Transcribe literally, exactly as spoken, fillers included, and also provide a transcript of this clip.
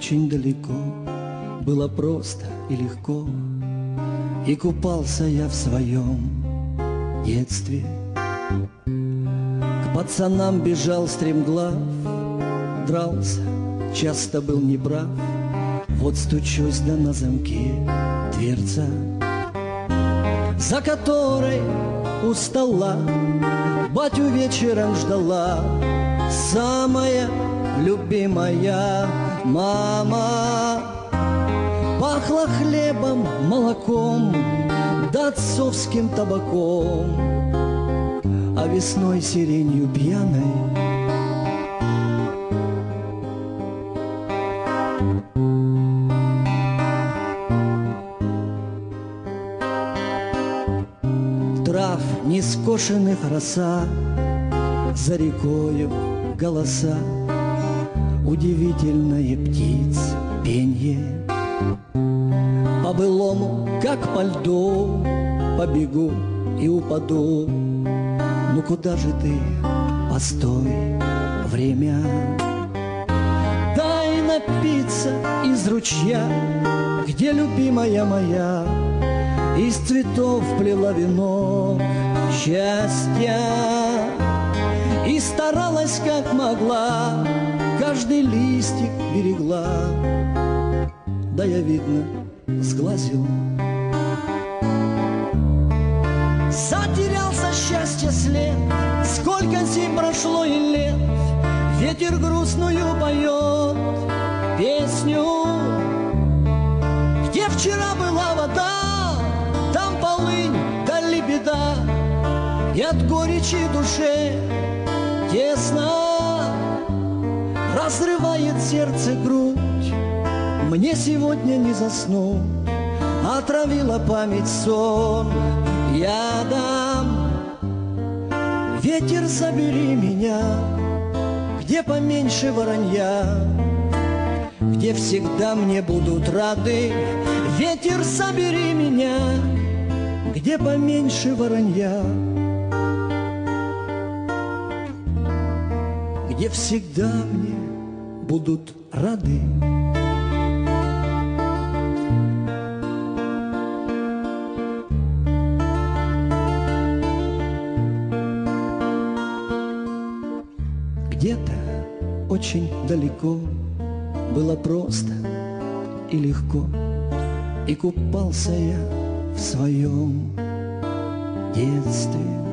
очень далеко, было просто и легко, и купался я в своем детстве. К пацанам бежал стремглав, дрался, часто был неправ. Вот стучусь, да на замке дверца, за которой у стола батю вечером ждала самая любимая мама. Пахло хлебом, молоком, да отцовским табаком, а весной сиренью пьяной трав нескошенных роса, за рекою голоса, удивительное птиц пенье. По-былому, как по льду, побегу и упаду. Ну куда же ты, постой, время? Дай напиться из ручья, где любимая моя из цветов плела венок счастья. И старалась как могла, каждый листик берегла. Да я, видно, сглазил. Затерялся счастье след, сколько зим прошло и лет. Ветер грустную поет песню. Где вчера была вода, там полынь да лебеда, и от горечи душе тесно разрывает сердце грудь. Мне сегодня не заснуть, отравила память сон ядом. Ветер, забери меня, где поменьше воронья, где всегда мне будут рады. Ветер, собери меня, где поменьше воронья, где всегда мне будут рады. Где-то очень далеко было просто и легко, и купался я в своем детстве.